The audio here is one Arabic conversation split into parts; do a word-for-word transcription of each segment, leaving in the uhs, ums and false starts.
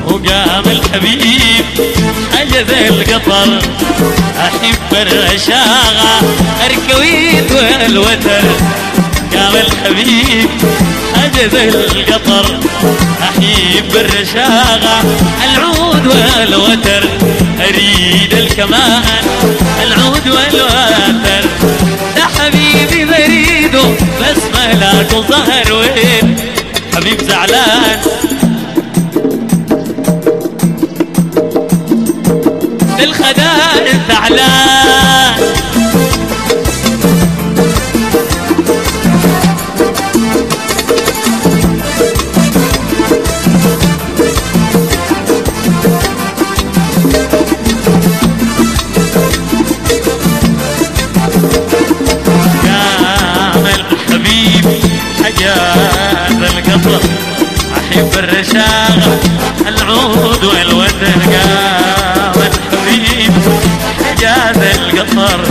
وقام الحبيب حجز القطر أحب الرشاقة الكويت والوتر. قام الحبيب حجز القطر أحب الرشاقة العود والوتر. أريد الكمان العود والوتر. ده حبيبي بريده بس ملاك وظهر وين حبيب زعلان. الخدار زعلان قام الحبيب حجاز القطر أحب الرشاقة العود والوتر. قام الحبيب حجاز القطر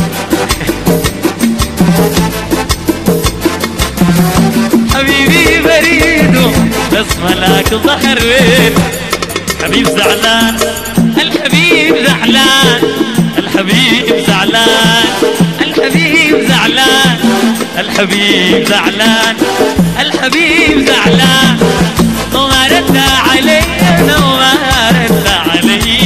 حبيبي بريده بس ملاك ظهر وين حبيب زعلان. الحبيب زعلان الحبيب زعلان الحبيب زعلان الحبيب زعلان الحبيب زعلان. وما رد علي وما رد علي.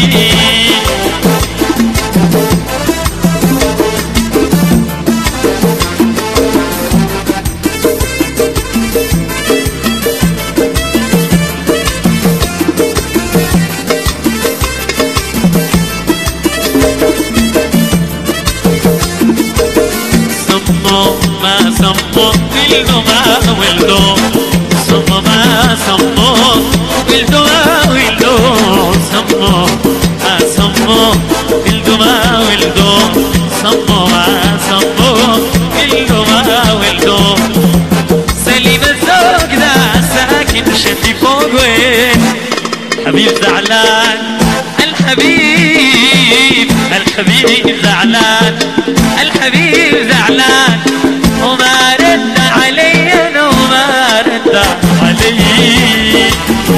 ما سمو ولدو ما ولدو سمو ما سمو ولدو ما ولدو سمو ما سمو ولدو ما ولدو سمو ما سمو ولدو ما ولدو. سليم الزوج ده ساكن شفي فوق وين حبيب زعلان. الحبيب الحبيب زعلان الحبيب زعلان. وما رد علي وما رد علي.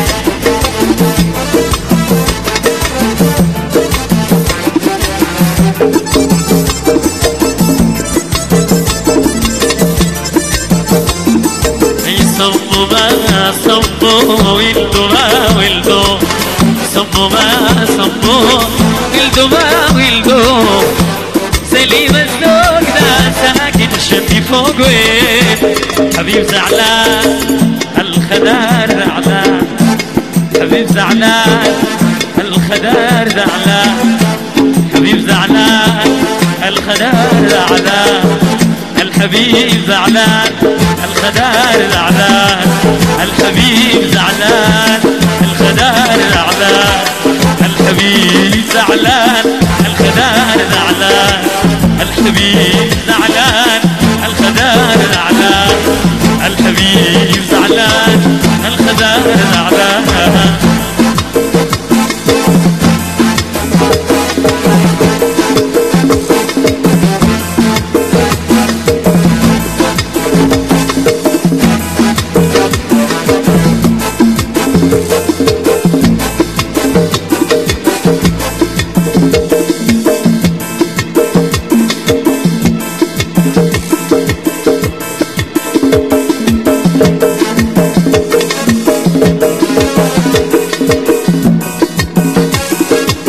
صبوا ما صبوا ولدوا ما ولدوا صبوا ما صبوا ولدوا ما ولدوا. سليم الزوج ده ساكن شفي فوق وين حبيب زعلان. الخدار زعلان حبيب زعلان الخدار زعلان حبيب زعلان الخدار زعلان الحبيب زعلان الخدار زعلان الحبيب زعلان الخدار زعلان الحبيب زعلان الخدار زعلان الحبيب زعلان الخدار زعلان الحبيب زعلان الخدار زعلان.